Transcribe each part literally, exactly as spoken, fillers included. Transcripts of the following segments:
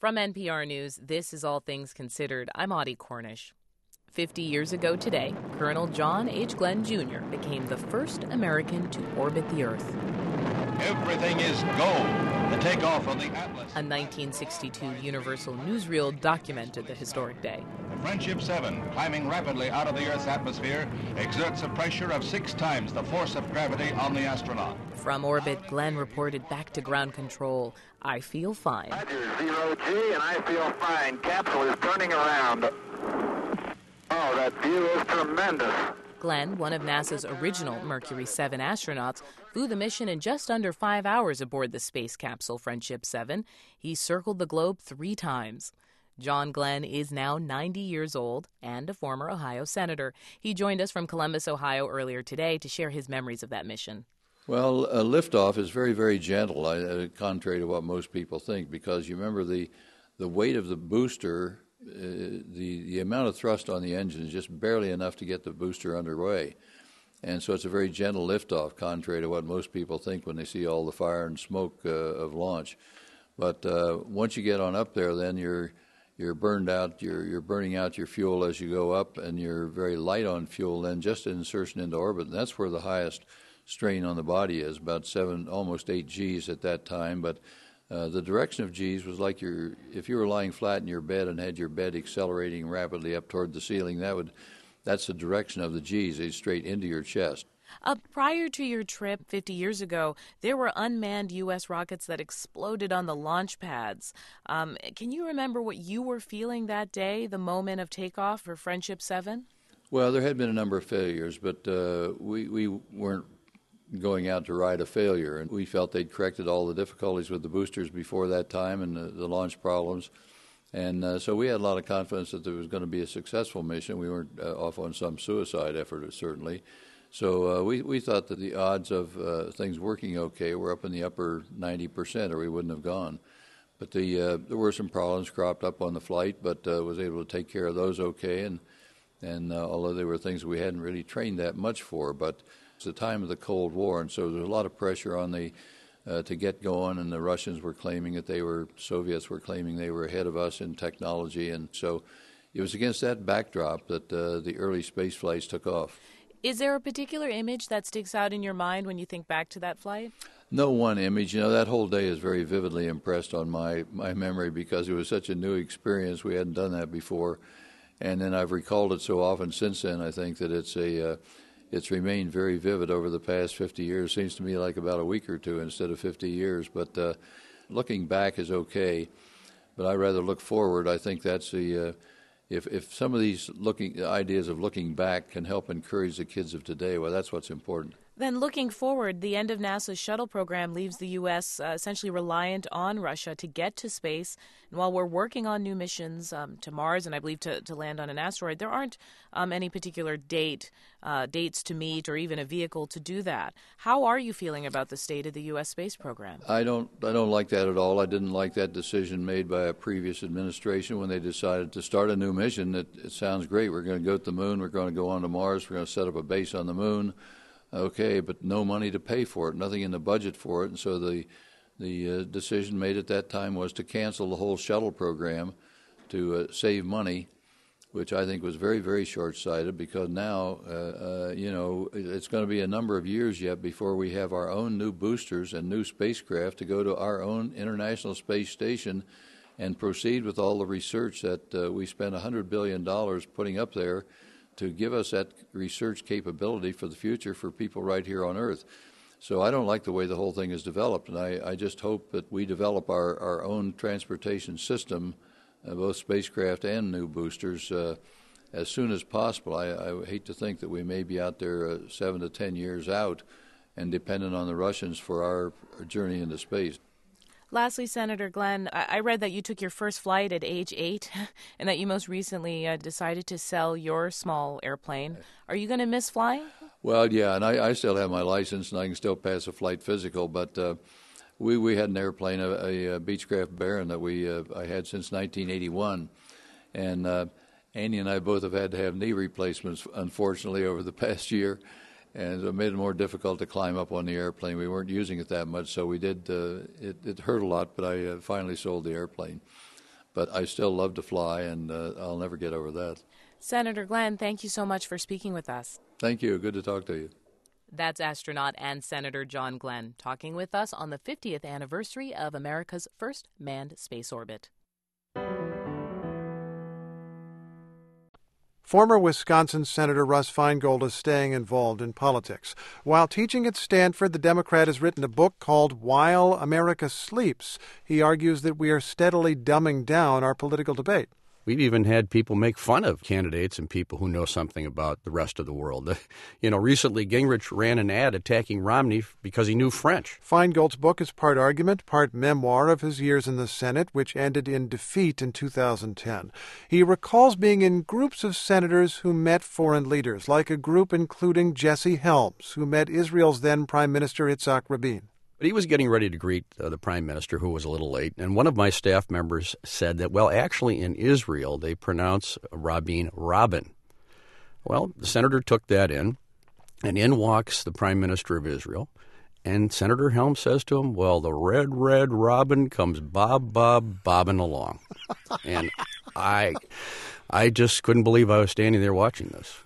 From N P R News, this is All Things Considered. I'm Audie Cornish. Fifty years ago today, Colonel John H. Glenn Junior became the first American to orbit the Earth. Everything is go. The takeoff of the Atlas. A nineteen sixty-two Universal newsreel documented the historic day. Friendship seven, climbing rapidly out of the Earth's atmosphere, exerts a pressure of six times the force of gravity on the astronaut. From orbit, Glenn reported back to ground control, "I feel fine." Roger, zero G, and I feel fine. Capsule is turning around. Oh, that view is tremendous. Glenn, one of NASA's original Mercury seven astronauts, flew the mission in just under five hours aboard the space capsule Friendship seven. He circled the globe three times. John Glenn is now ninety years old and a former Ohio senator. He joined us from Columbus, Ohio earlier today to share his memories of that mission. Well, a liftoff is very, very gentle, uh, contrary to what most people think, because you remember the the weight of the booster, uh, the, the amount of thrust on the engine is just barely enough to get the booster underway. And so it's a very gentle liftoff, contrary to what most people think when they see all the fire and smoke uh, of launch. But uh, once you get on up there, then you're you're burned out, you're, you're burning out your fuel as you go up, and you're very light on fuel then just insertion into orbit. And that's where the highest strain on the body is, about seven, almost eight G's at that time. But uh, the direction of G's was like your, if you were lying flat in your bed and had your bed accelerating rapidly up toward the ceiling, that would, that's the direction of the G's, it's straight into your chest. Uh, prior to your trip fifty years ago, there were unmanned U S rockets that exploded on the launch pads. Um, can you remember what you were feeling that day, the moment of takeoff for Friendship seven? Well, there had been a number of failures, but uh, we, we weren't going out to ride a failure, and we felt they'd corrected all the difficulties with the boosters before that time and the, the launch problems. And uh, so we had a lot of confidence that there was going to be a successful mission. We weren't uh, off on some suicide effort, certainly. So uh, we, we thought that the odds of uh, things working okay were up in the upper ninety percent, or we wouldn't have gone. But the, uh, there were some problems cropped up on the flight, but uh, was able to take care of those okay. And, and uh, although they were things we hadn't really trained that much for, but it's the time of the Cold War, and so there was a lot of pressure on the uh, to get going, and the Russians were claiming that they were, Soviets were claiming they were ahead of us in technology, and so it was against that backdrop that uh, the early space flights took off. Is there a particular image that sticks out in your mind when you think back to that flight? No one image. You know, that whole day is very vividly impressed on my, my memory because it was such a new experience. We hadn't done that before. And then I've recalled it so often since then, I think that it's a uh, it's remained very vivid over the past fifty years. Seems to me like about a week or two instead of fifty years. But uh, looking back is okay. But I rather look forward. I think that's the... Uh, If if some of these looking ideas of looking back can help encourage the kids of today, well, that's what's important. Then looking forward, the end of NASA's shuttle program leaves the U S uh, essentially reliant on Russia to get to space. And while we're working on new missions um, to Mars and I believe to, to land on an asteroid, there aren't um, any particular date, uh, dates to meet or even a vehicle to do that. How are you feeling about the state of the U S space program? I don't I don't like that at all. I didn't like that decision made by a previous administration when they decided to start a new mission. It, it sounds great. We're going to go to the moon. We're going to go on to Mars. We're going to set up a base on the moon. Okay, but no money to pay for it, nothing in the budget for it, and so the the uh, decision made at that time was to cancel the whole shuttle program to uh, save money, which I think was very, very short-sighted because now, uh, uh, you know, it's going to be a number of years yet before we have our own new boosters and new spacecraft to go to our own International Space Station and proceed with all the research that uh, we spent one hundred billion dollars putting up there to give us that research capability for the future for people right here on Earth. So I don't like the way the whole thing is developed, and I, I just hope that we develop our, our own transportation system, uh, both spacecraft and new boosters, uh, as soon as possible. I, I hate to think that we may be out there uh, seven to ten years out and dependent on the Russians for our, our journey into space. Lastly, Senator Glenn, I read that you took your first flight at age eight and that you most recently uh, decided to sell your small airplane. Are you going to miss flying? Well, yeah, and I, I still have my license and I can still pass a flight physical, but uh, we, we had an airplane, a, a, a Beechcraft Baron that we uh, I had since nineteen eighty-one, and uh, Annie and I both have had to have knee replacements, unfortunately, over the past year. And it made it more difficult to climb up on the airplane. We weren't using it that much, so we did. Uh, it, it hurt a lot, but I uh, finally sold the airplane. but I still love to fly, and uh, I'll never get over that. Senator Glenn, thank you so much for speaking with us. Thank you. Good to talk to you. That's astronaut and Senator John Glenn talking with us on the fiftieth anniversary of America's first manned space orbit. Former Wisconsin Senator Russ Feingold is staying involved in politics. While teaching at Stanford, the Democrat has written a book called While America Sleeps. He argues that we are steadily dumbing down our political debate. We've even had people make fun of candidates and people who know something about the rest of the world. You know, recently Gingrich ran an ad attacking Romney because he knew French. Feingold's book is part argument, part memoir of his years in the Senate, which ended in defeat in two thousand ten. He recalls being in groups of senators who met foreign leaders, like a group including Jesse Helms, who met Israel's then Prime Minister Yitzhak Rabin. But he was getting ready to greet uh, the prime minister, who was a little late. And one of my staff members said that, well, actually in Israel, they pronounce Rabin Rabin. Well, the senator took that in, and in walks the prime minister of Israel. And Senator Helms says to him, well, the red, red robin comes bob, bob, bobbing along. And I, I just couldn't believe I was standing there watching this.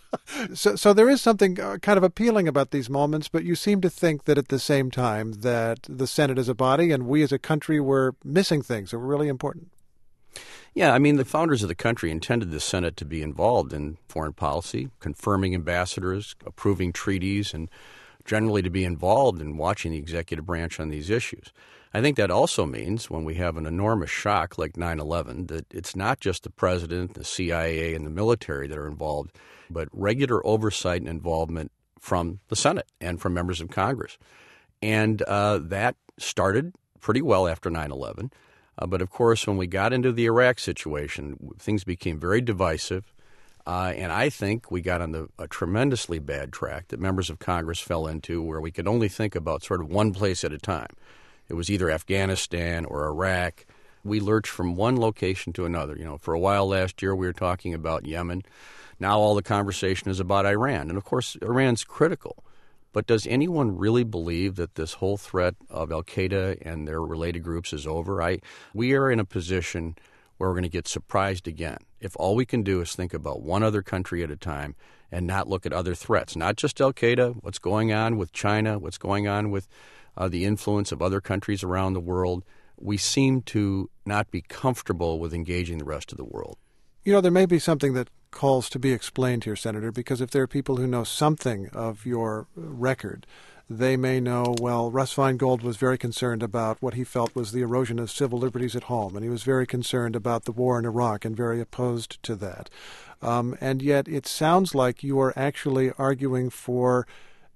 So, so there is something uh, kind of appealing about these moments, but you seem to think that at the same time that the Senate as a body and we as a country were missing things that were really important. Yeah, I mean, the founders of the country intended the Senate to be involved in foreign policy, confirming ambassadors, approving treaties, and generally to be involved in watching the executive branch on these issues. I think that also means when we have an enormous shock like nine eleven that it's not just the president, the C I A, and the military that are involved, but regular oversight and involvement from the Senate and from members of Congress. And uh, that started pretty well after nine eleven. Uh, but, of course, when we got into the Iraq situation, things became very divisive. Uh, and I think we got on the, a tremendously bad track that members of Congress fell into where we could only think about sort of one place at a time. It was either Afghanistan or Iraq. We lurched from one location to another. You know, for a while last year we were talking about Yemen. Now all the conversation is about Iran. And, of course, Iran's critical. But does anyone really believe that this whole threat of al-Qaeda and their related groups is over? I, we are in a position where we're going to get surprised again if all we can do is think about one other country at a time and not look at other threats, not just al-Qaeda, what's going on with China, what's going on with uh, the influence of other countries around the world. We seem to not be comfortable with engaging the rest of the world. You know, there may be something that calls to be explained here, Senator, because if there are people who know something of your record, they may know, well, Russ Feingold was very concerned about what he felt was the erosion of civil liberties at home, and he was very concerned about the war in Iraq and very opposed to that. Um, and yet it sounds like you are actually arguing for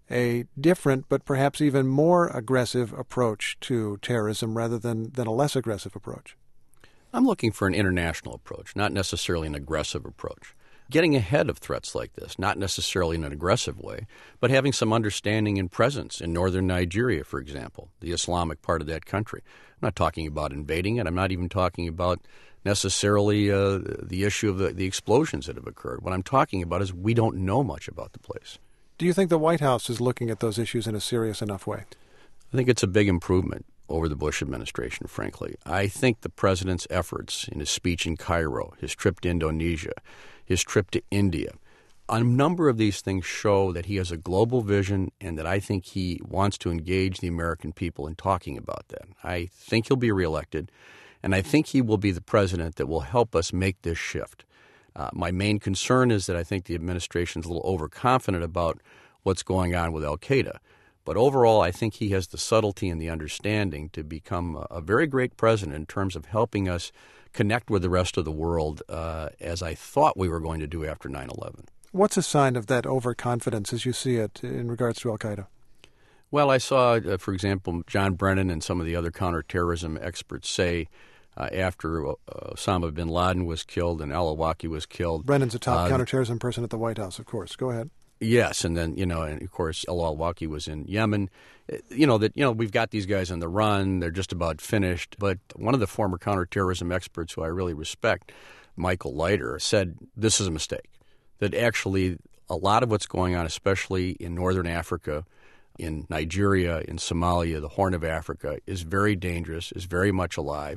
a different but perhaps even more aggressive approach to terrorism rather than, than a less aggressive approach. I'm looking for an international approach, not necessarily an aggressive approach. Getting ahead of threats like this, not necessarily in an aggressive way, but having some understanding and presence in northern Nigeria, for example, the Islamic part of that country. I'm not talking about invading it. I'm not even talking about necessarily uh, the issue of the, the explosions that have occurred. What I'm talking about is we don't know much about the place. Do you think the White House is looking at those issues in a serious enough way? I think it's a big improvement over the Bush administration, frankly. I think the president's efforts in his speech in Cairo, his trip to Indonesia, his trip to India, a number of these things show that he has a global vision and that I think he wants to engage the American people in talking about that. I think he'll be reelected, and I think he will be the president that will help us make this shift. Uh, my main concern is that I think the administration is a little overconfident about what's going on with al-Qaeda. But overall, I think he has the subtlety and the understanding to become a, a very great president in terms of helping us connect with the rest of the world uh, as I thought we were going to do after nine eleven. What's a sign of that overconfidence as you see it in regards to al-Qaeda? Well, I saw, uh, for example, John Brennan and some of the other counterterrorism experts say uh, after uh, Osama bin Laden was killed and al-Awlaki was killed. Brennan's a top uh, counterterrorism person at the White House, of course. Go ahead. Yes, and then, you know, and of course, al-Awlaki was in Yemen. You know, that, you know, we've got these guys on the run. They're just about finished. But one of the former counterterrorism experts who I really respect, Michael Leiter, said this is a mistake, that actually a lot of what's going on, especially in northern Africa, in Nigeria, in Somalia, the Horn of Africa, is very dangerous, is very much alive.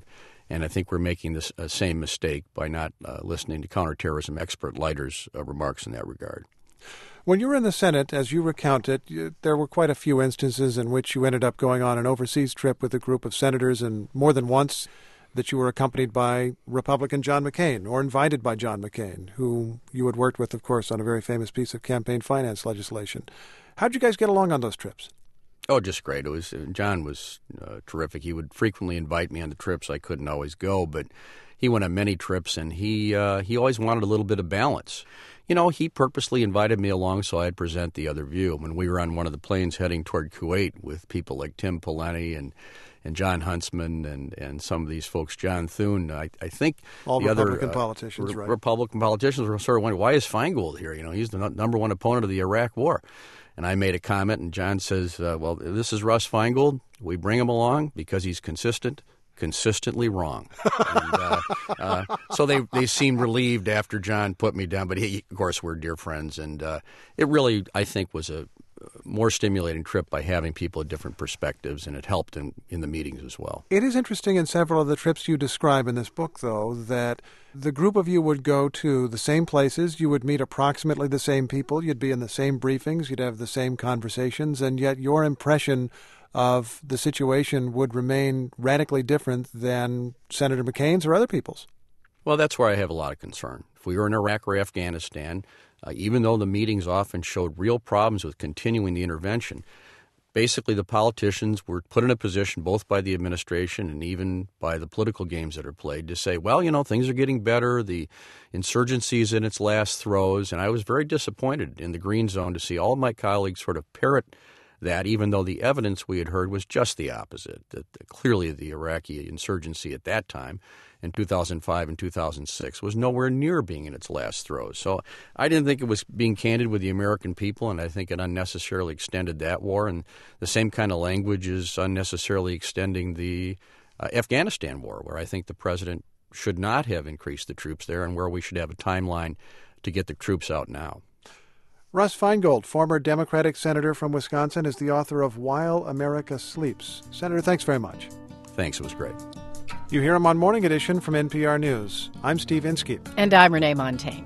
And I think we're making the uh, same mistake by not uh, listening to counterterrorism expert Leiter's uh, remarks in that regard. When you were in the Senate, as you recount it, you, there were quite a few instances in which you ended up going on an overseas trip with a group of senators, and more than once that you were accompanied by Republican John McCain or invited by John McCain, who you had worked with, of course, on a very famous piece of campaign finance legislation. How'd you guys get along on those trips? Oh, just great. It was John was uh, terrific. He would frequently invite me on the trips. I couldn't always go, but he went on many trips, and he uh, he always wanted a little bit of balance. You know, he purposely invited me along so I'd present the other view. When we were on one of the planes heading toward Kuwait with people like Tim Pawlenty and and John Huntsman and, and some of these folks, John Thune, I, I think all the Republican other uh, politicians, re- right? Republican politicians were sort of wondering, why is Feingold here? You know, he's the no- number one opponent of the Iraq War. And I made a comment, and John says, uh, well, this is Russ Feingold. We bring him along because he's consistent, consistently wrong. and, uh, uh, so they, they seemed relieved after John put me down. But, he, of course, we're dear friends. And uh, it really, I think, was a more stimulating trip by having people at different perspectives, and it helped in, in the meetings as well. It is interesting in several of the trips you describe in this book, though, that the group of you would go to the same places, you would meet approximately the same people, you'd be in the same briefings, you'd have the same conversations, and yet your impression of the situation would remain radically different than Senator McCain's or other people's. Well, that's where I have a lot of concern. If we were in Iraq or Afghanistan, uh, even though the meetings often showed real problems with continuing the intervention, basically the politicians were put in a position, both by the administration and even by the political games that are played, to say, well, you know, things are getting better, the insurgency is in its last throes, and I was very disappointed in the Green Zone to see all of my colleagues sort of parrot that, even though the evidence we had heard was just the opposite, that, that clearly the Iraqi insurgency at that time, in two thousand five and two thousand six, was nowhere near being in its last throes. So I didn't think it was being candid with the American people, and I think it unnecessarily extended that war. And the same kind of language is unnecessarily extending the uh, Afghanistan war, where I think the president should not have increased the troops there and where we should have a timeline to get the troops out now. Russ Feingold, former Democratic senator from Wisconsin, is the author of While America Sleeps. Senator, thanks very much. Thanks. It was great. You hear him on Morning Edition from N P R News. I'm Steve Inskeep. And I'm Renee Montaigne.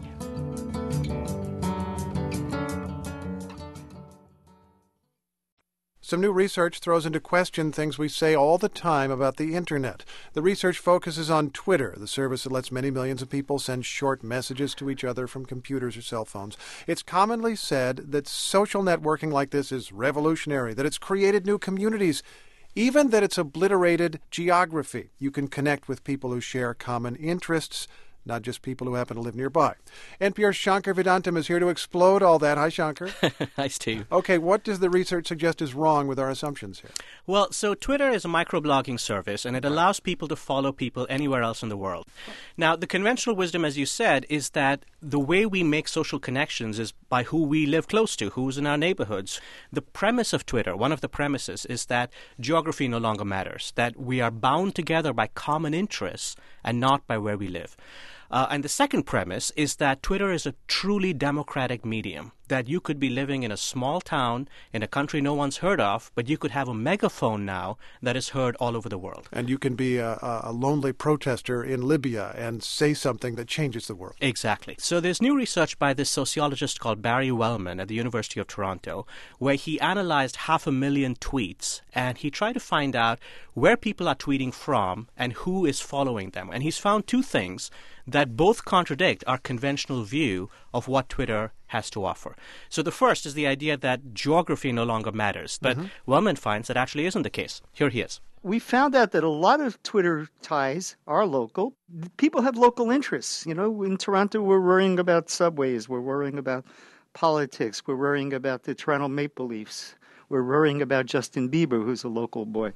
Some new research throws into question things we say all the time about the Internet. The research focuses on Twitter, the service that lets many millions of people send short messages to each other from computers or cell phones. It's commonly said that social networking like this is revolutionary, that it's created new communities, even that it's obliterated geography. You can connect with people who share common interests, not just people who happen to live nearby. N P R's Shankar Vedantam is here to explode all that. Hi, Shankar. Hi, Steve. Okay, what does the research suggest is wrong with our assumptions here? Well, so Twitter is a microblogging service, and it allows people to follow people anywhere else in the world. Now, the conventional wisdom, as you said, is that the way we make social connections is by who we live close to, who's in our neighborhoods. The premise of Twitter, one of the premises, is that geography no longer matters, that we are bound together by common interests and not by where we live. Uh, and the second premise is that Twitter is a truly democratic medium, that you could be living in a small town in a country no one's heard of, but you could have a megaphone now that is heard all over the world. And you can be a, a lonely protester in Libya and say something that changes the world. Exactly. So there's new research by this sociologist called Barry Wellman at the University of Toronto, where he analyzed half a million tweets, and he tried to find out where people are tweeting from and who is following them. And he's found two things that both contradict our conventional view of what Twitter has to offer. So the first is the idea that geography no longer matters, but mm-hmm. Wellman finds that actually isn't the case. Here he is. We found out that a lot of Twitter ties are local. People have local interests. You know, in Toronto, we're worrying about subways. We're worrying about politics. We're worrying about the Toronto Maple Leafs. We're worrying about Justin Bieber, who's a local boy.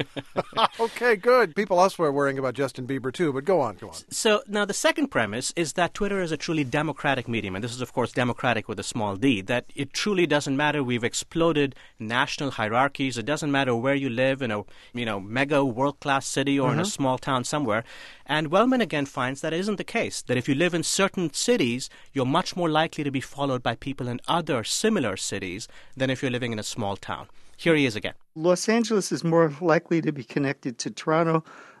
Okay, good. People elsewhere are worrying about Justin Bieber, too, but go on, go on. So now the second premise is that Twitter is a truly democratic medium, and this is, of course, democratic with a small d, that it truly doesn't matter. We've exploded national hierarchies. It doesn't matter where you live, in a you know mega world-class city or mm-hmm. in a small town somewhere. And Wellman again finds that isn't the case, that if you live in certain cities, you're much more likely to be followed by people in other similar cities than if you're living in a small town. Here he is again. Los Angeles is more likely to be connected to Toronto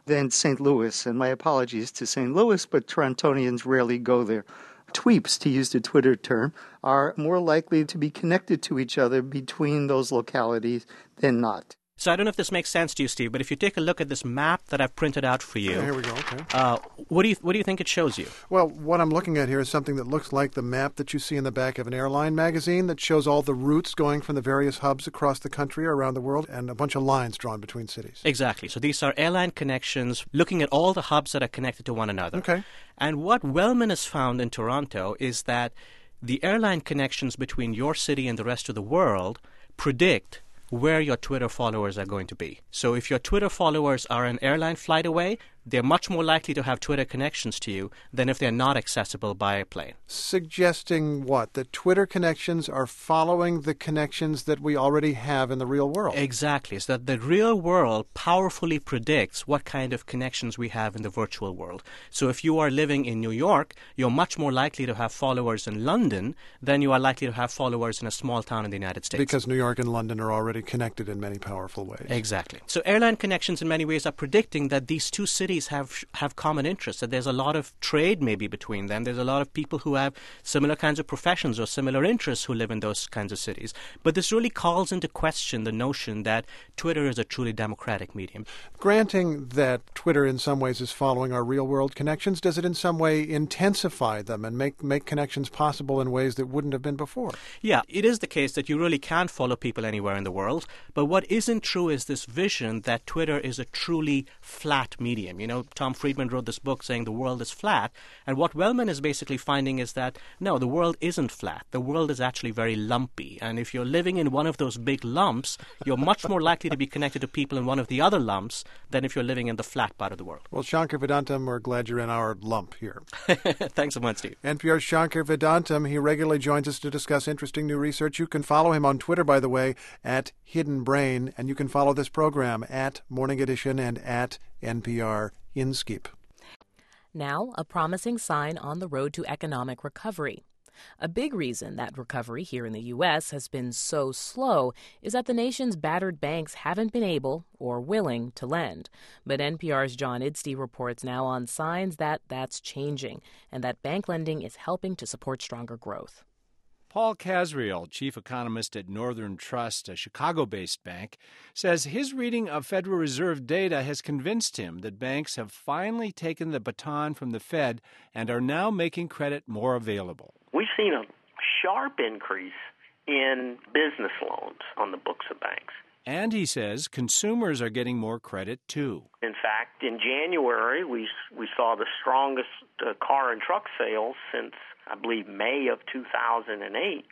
than Saint Louis. And my apologies to Saint Louis, but Torontonians rarely go there. Tweeps, to use the Twitter term, are more likely to be connected to each other between those localities than not. So I don't know if this makes sense to you, Steve, but if you take a look at this map that I've printed out for you, yeah, here we go. Okay. Uh, what do you what do you think it shows you? Well, what I'm looking at here is something that looks like the map that you see in the back of an airline magazine that shows all the routes going from the various hubs across the country or around the world, and a bunch of lines drawn between cities. Exactly. So these are airline connections, looking at all the hubs that are connected to one another. Okay. And what Wellman has found in Toronto is that the airline connections between your city and the rest of the world predict where your Twitter followers are going to be. So if your Twitter followers are an airline flight away, they're much more likely to have Twitter connections to you than if they're not accessible by a plane. Suggesting what? That Twitter connections are following the connections that we already have in the real world. Exactly. So that the real world powerfully predicts what kind of connections we have in the virtual world. So if you are living in New York, you're much more likely to have followers in London than you are likely to have followers in a small town in the United States. Because New York and London are already connected in many powerful ways. Exactly. So airline connections in many ways are predicting that these two cities have have common interests, that there's a lot of trade maybe between them. There's a lot of people who have similar kinds of professions or similar interests who live in those kinds of cities. But this really calls into question the notion that Twitter is a truly democratic medium. Granting that Twitter in some ways is following our real-world connections, does it in some way intensify them and make, make connections possible in ways that wouldn't have been before? Yeah, it is the case that you really can follow people anywhere in the world. But what isn't true is this vision that Twitter is a truly flat medium. You know, Tom Friedman wrote this book saying the world is flat. And what Wellman is basically finding is that, no, the world isn't flat. The world is actually very lumpy. And if you're living in one of those big lumps, you're much more likely to be connected to people in one of the other lumps than if you're living in the flat part of the world. Well, Shankar Vedantam, we're glad you're in our lump here. Thanks so much, Steve. N P R's Shankar Vedantam. He regularly joins us to discuss interesting new research. You can follow him on Twitter, by the way, at Hidden Brain, and you can follow this program at Morning Edition and at N P R Inskeep. Now, a promising sign on the road to economic recovery. A big reason that recovery here in the U S has been so slow is that the nation's battered banks haven't been able or willing to lend. But N P R's John Idstey reports now on signs that that's changing and that bank lending is helping to support stronger growth. Paul Kasriel, chief economist at Northern Trust, a Chicago-based bank, says his reading of Federal Reserve data has convinced him that banks have finally taken the baton from the Fed and are now making credit more available. We've seen a sharp increase in business loans on the books of banks. And he says consumers are getting more credit, too. In fact, in January, we we saw the strongest uh, car and truck sales since, I believe, May of two thousand eight.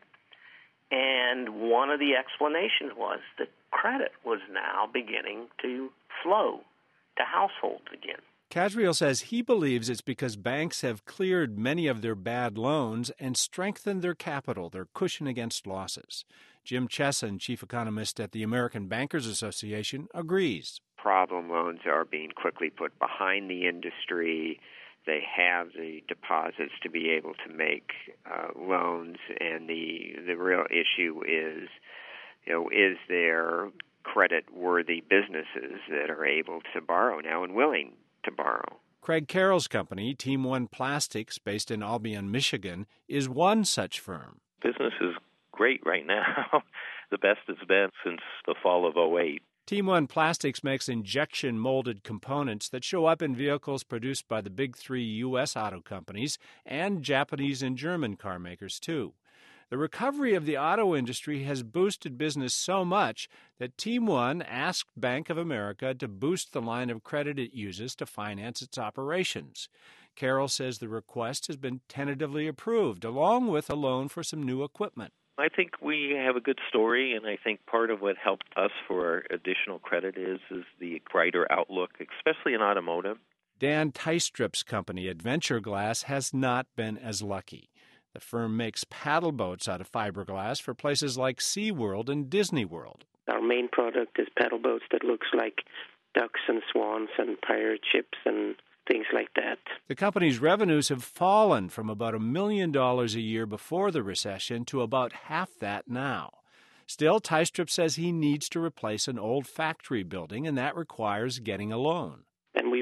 And one of the explanations was that credit was now beginning to flow to households again. Kasriel says he believes it's because banks have cleared many of their bad loans and strengthened their capital, their cushion against losses. Jim Chesson, chief economist at the American Bankers Association, agrees. Problem loans are being quickly put behind the industry. They have the deposits to be able to make uh, loans, and the the real issue is, you know, is there credit-worthy businesses that are able to borrow now and willing to borrow? Craig Carroll's company, Team One Plastics, based in Albion, Michigan, is one such firm. Business is great right now, the best it's been since the fall of oh eight. Team One Plastics makes injection-molded components that show up in vehicles produced by the big three U S auto companies and Japanese and German car makers, too. The recovery of the auto industry has boosted business so much that Team One asked Bank of America to boost the line of credit it uses to finance its operations. Carroll says the request has been tentatively approved, along with a loan for some new equipment. I think we have a good story, and I think part of what helped us for additional credit is, is the brighter outlook, especially in automotive. Dan Tystrup's company, Adventure Glass, has not been as lucky. The firm makes paddle boats out of fiberglass for places like SeaWorld and Disney World. Our main product is paddle boats that looks like ducks and swans and pirate ships and things like that. The company's revenues have fallen from about a million dollars a year before the recession to about half that now. Still, Tystrup says he needs to replace an old factory building, and that requires getting a loan. And we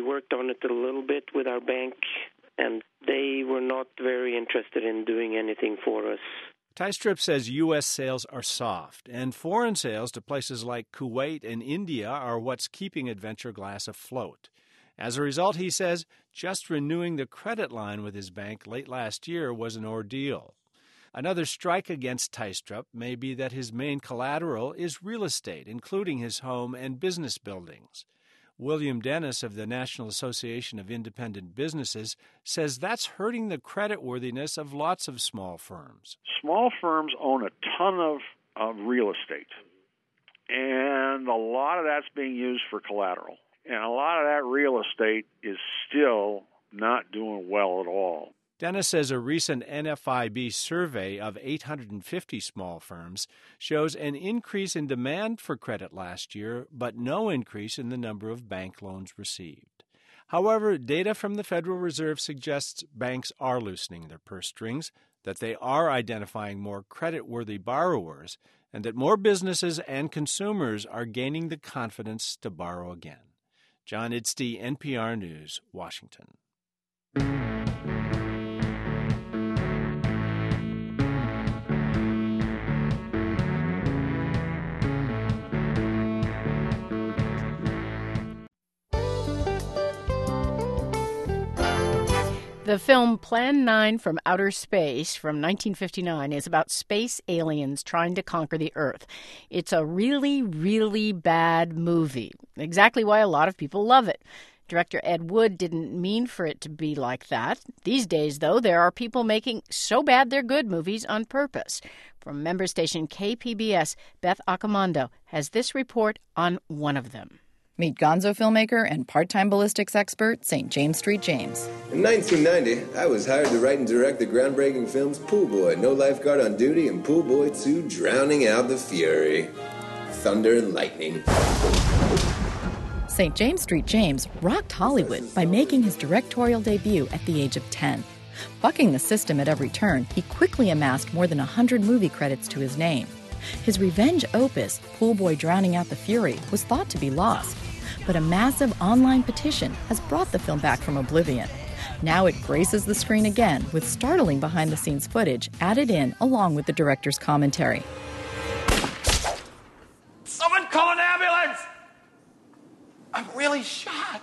worked on it a little bit with our bank, and they were not very interested in doing anything for us. Teistrup says U S sales are soft, and foreign sales to places like Kuwait and India are what's keeping Adventure Glass afloat. As a result, he says, just renewing the credit line with his bank late last year was an ordeal. Another strike against Teistrup may be that his main collateral is real estate, including his home and business buildings. William Dennis of the National Association of Independent Businesses says that's hurting the creditworthiness of lots of small firms. Small firms own a ton of, of real estate, and a lot of that's being used for collateral. And a lot of that real estate is still not doing well at all. Dennis says a recent N F I B survey of eight hundred fifty small firms shows an increase in demand for credit last year, but no increase in the number of bank loans received. However, data from the Federal Reserve suggests banks are loosening their purse strings, that they are identifying more credit-worthy borrowers, and that more businesses and consumers are gaining the confidence to borrow again. John Idstey, N P R News, Washington. The film Plan nine from Outer Space from nineteen fifty-nine is about space aliens trying to conquer the Earth. It's a really, really bad movie. Exactly why a lot of people love it. Director Ed Wood didn't mean for it to be like that. These days, though, there are people making so bad they're good movies on purpose. From member station K P B S, Beth Accomando has this report on one of them. Meet gonzo filmmaker and part-time ballistics expert, Saint James Street James. In nineteen ninety, I was hired to write and direct the groundbreaking films Pool Boy, No Lifeguard on Duty, and Pool Boy two, Drowning Out the Fury. Thunder and lightning. Saint James Street James rocked Hollywood by making his directorial debut at the age of ten. Bucking the system at every turn, he quickly amassed more than one hundred movie credits to his name. His revenge opus, Pool Boy Drowning Out the Fury, was thought to be lost. But a massive online petition has brought the film back from oblivion. Now it graces the screen again with startling behind-the-scenes footage added in along with the director's commentary. Someone call an ambulance! I'm really shot.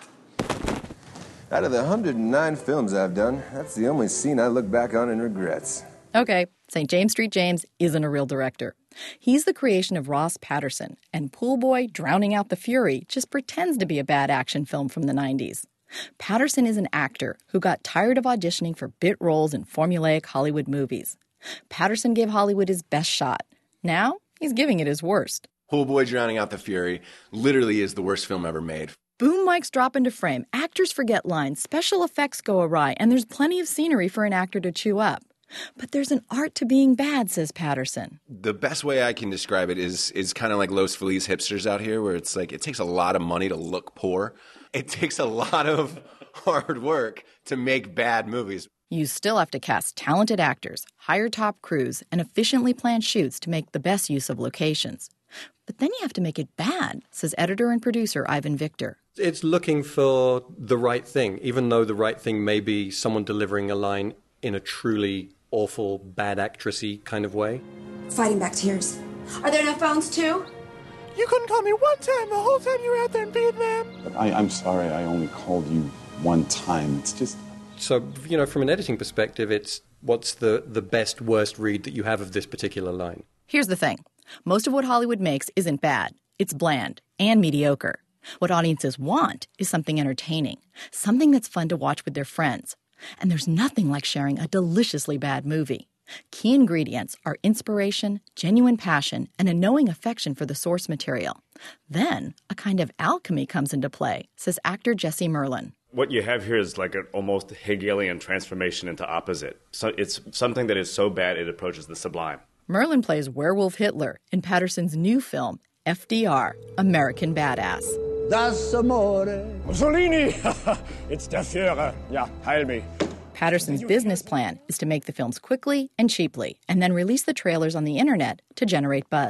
Out of the one hundred nine films I've done, that's the only scene I look back on and regrets. Okay, Saint James Street James isn't a real director. He's the creation of Ross Patterson, and Pool Boy Drowning Out the Fury just pretends to be a bad action film from the nineties. Patterson is an actor who got tired of auditioning for bit roles in formulaic Hollywood movies. Patterson gave Hollywood his best shot. Now, he's giving it his worst. Pool Boy Drowning Out the Fury literally is the worst film ever made. Boom mics drop into frame, actors forget lines, special effects go awry, and there's plenty of scenery for an actor to chew up. But there's an art to being bad, says Patterson. The best way I can describe it is is kind of like Los Feliz hipsters out here, where it's like it takes a lot of money to look poor. It takes a lot of hard work to make bad movies. You still have to cast talented actors, hire top crews, and efficiently plan shoots to make the best use of locations. But then you have to make it bad, says editor and producer Ivan Victor. It's looking for the right thing, even though the right thing may be someone delivering a line in a truly awful, bad actress-y kind of way. Fighting back tears. Are there no phones, too? You couldn't call me one time the whole time you were out there in Vietnam. I, I'm sorry, I only called you one time. It's just... So, you know, from an editing perspective, it's what's the, the best, worst read that you have of this particular line. Here's the thing. Most of what Hollywood makes isn't bad. It's bland and mediocre. What audiences want is something entertaining, something that's fun to watch with their friends. And there's nothing like sharing a deliciously bad movie. Key ingredients are inspiration, genuine passion, and a knowing affection for the source material. Then, a kind of alchemy comes into play, says actor Jesse Merlin. What you have here is like an almost Hegelian transformation into opposite. So it's something that is so bad it approaches the sublime. Merlin plays Werewolf Hitler in Patterson's new film, F D R, American Badass. Das Amore. Mussolini! It's der Führer. Ja, heil me. Patterson's business plan is to make the films quickly and cheaply, and then release the trailers on the internet to generate buzz.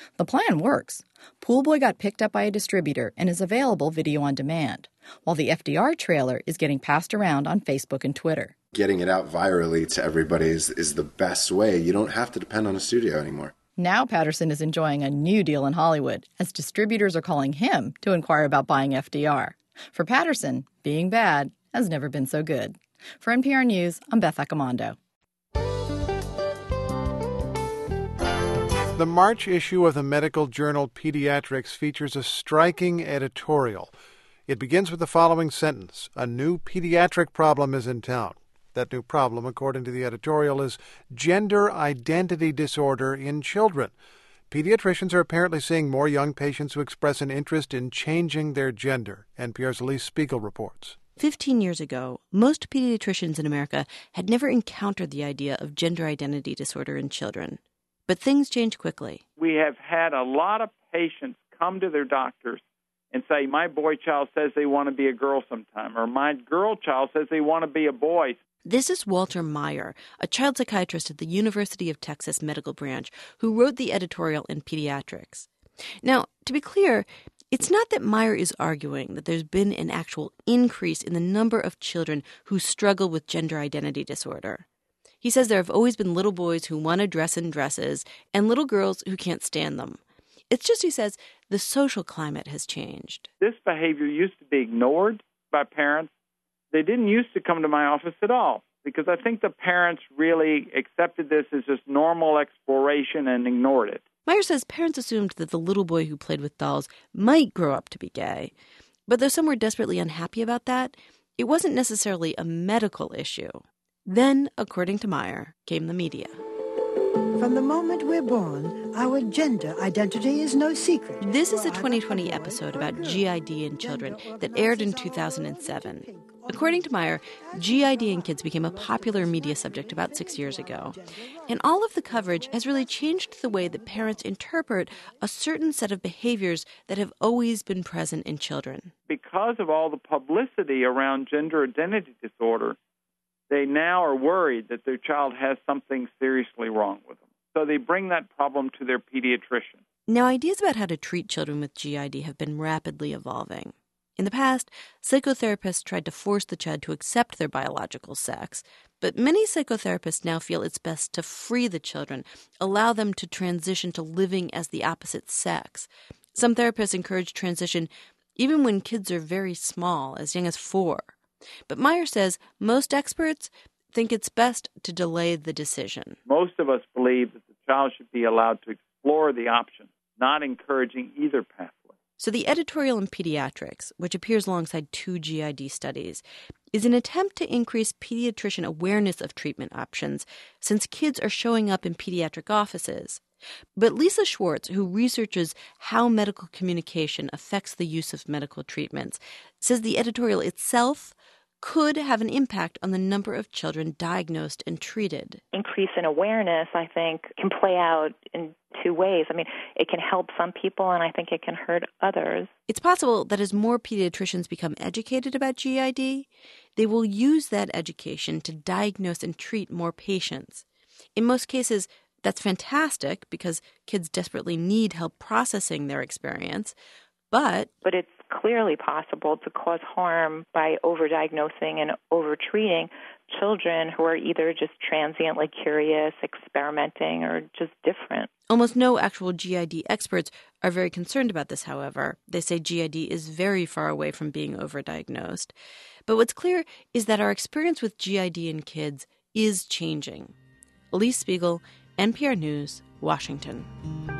The plan works. Pool Boy got picked up by a distributor and is available video on demand, while the F D R trailer is getting passed around on Facebook and Twitter. Getting it out virally to everybody is, is the best way. You don't have to depend on a studio anymore. Now Patterson is enjoying a new deal in Hollywood, as distributors are calling him to inquire about buying F D R. For Patterson, being bad has never been so good. For N P R News, I'm Beth Accomando. The March issue of the medical journal Pediatrics features a striking editorial. It begins with the following sentence: "A new pediatric problem is in town." That new problem, according to the editorial, is gender identity disorder in children. Pediatricians are apparently seeing more young patients who express an interest in changing their gender. N P R's Elise Spiegel reports. Fifteen years ago, most pediatricians in America had never encountered the idea of gender identity disorder in children. But things change quickly. We have had a lot of patients come to their doctors and say, my boy child says they want to be a girl sometime, or my girl child says they want to be a boy. This is Walter Meyer, a child psychiatrist at the University of Texas Medical Branch, who wrote the editorial in Pediatrics. Now, to be clear, it's not that Meyer is arguing that there's been an actual increase in the number of children who struggle with gender identity disorder. He says there have always been little boys who want to dress in dresses and little girls who can't stand them. It's just, he says, the social climate has changed. This behavior used to be ignored by parents. They didn't used to come to my office at all because I think the parents really accepted this as just normal exploration and ignored it. Meyer says parents assumed that the little boy who played with dolls might grow up to be gay. But though some were desperately unhappy about that, it wasn't necessarily a medical issue. Then, according to Meyer, came the media. From the moment we're born, our gender identity is no secret. This is a twenty twenty episode about G I D in children that aired in two thousand seven. According to Meyer, G I D in kids became a popular media subject about six years ago. And all of the coverage has really changed the way that parents interpret a certain set of behaviors that have always been present in children. Because of all the publicity around gender identity disorder, they now are worried that their child has something seriously wrong with them. So they bring that problem to their pediatrician. Now, ideas about how to treat children with G I D have been rapidly evolving. In the past, psychotherapists tried to force the child to accept their biological sex, but many psychotherapists now feel it's best to free the children, allow them to transition to living as the opposite sex. Some therapists encourage transition even when kids are very small, as young as four. But Meyer says most experts think it's best to delay the decision. Most of us believe that the child should be allowed to explore the options, not encouraging either pathway. So the editorial in Pediatrics, which appears alongside two G I D studies, is an attempt to increase pediatrician awareness of treatment options since kids are showing up in pediatric offices. But Lisa Schwartz, who researches how medical communication affects the use of medical treatments, says the editorial itself could have an impact on the number of children diagnosed and treated. Increase in awareness, I think, can play out in two ways. I mean, it can help some people, and I think it can hurt others. It's possible that as more pediatricians become educated about G I D, they will use that education to diagnose and treat more patients. In most cases, that's fantastic because kids desperately need help processing their experience, but... But it's clearly possible to cause harm by overdiagnosing and overtreating children who are either just transiently curious, experimenting, or just different. Almost no actual G I D experts are very concerned about this, however. They say G I D is very far away from being overdiagnosed. But what's clear is that our experience with G I D in kids is changing. Elise Spiegel, N P R News, Washington.